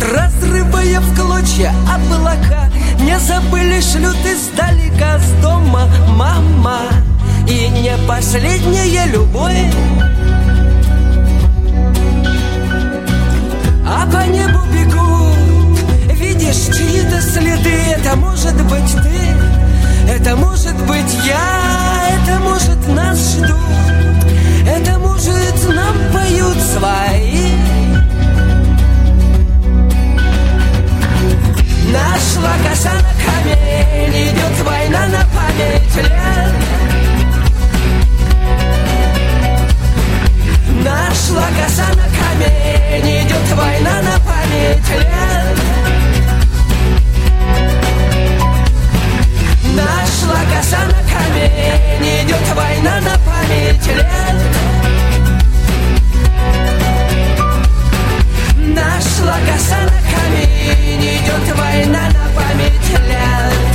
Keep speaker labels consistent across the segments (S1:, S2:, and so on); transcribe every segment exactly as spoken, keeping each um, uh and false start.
S1: разрывая в клочья облака. Не забыли, шлют издалека с дома мама. И не последняя любовь. А по небу бегут, видишь чьи-то следы. Это может быть ты, это может быть я, это может нас ждут, это может нам поют свои. Нашла коса на камень, идет война на память лет. Нашла коса на камень, идет война на память лет. Нашла коса на камень, идет война на память лет. Нашла коса на камень, идет война на память лет.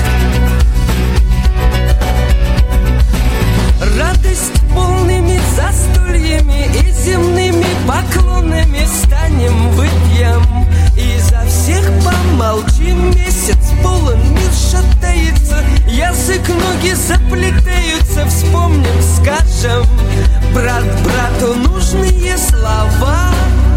S1: Радость полными застольями и земными поклонами станем, выпьем и за всех помолчим. Месяц полон, мир шатается, язык, ноги заплетаются. Вспомним, скажем брат брату нужные слова.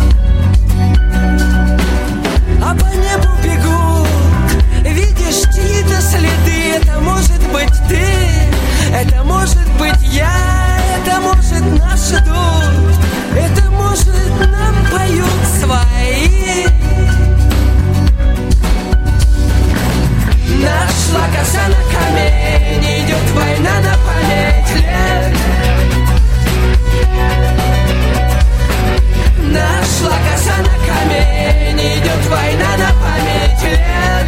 S1: А по небу бегут, видишь чьи-то следы. Это может быть ты, это может быть я, это может нас ждут, это может нам поют свои. Нашла коса на камень, идет война на память лет. Нашла коса на камень, идет война на память лет.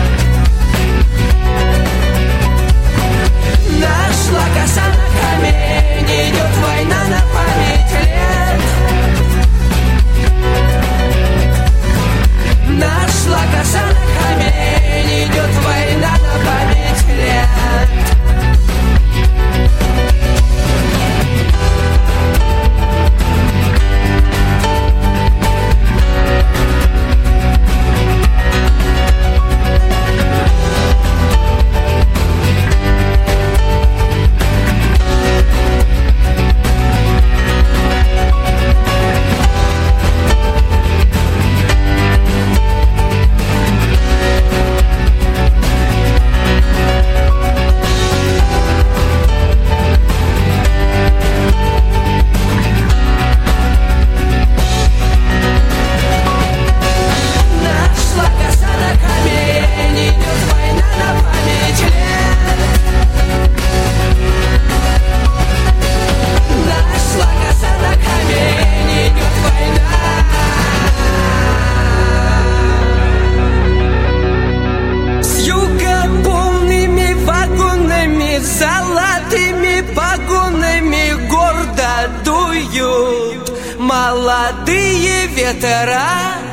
S1: Нашла коса на камень, идет война на память лет. Нашла коса на камень, идет война на память лет. Молодые ветра.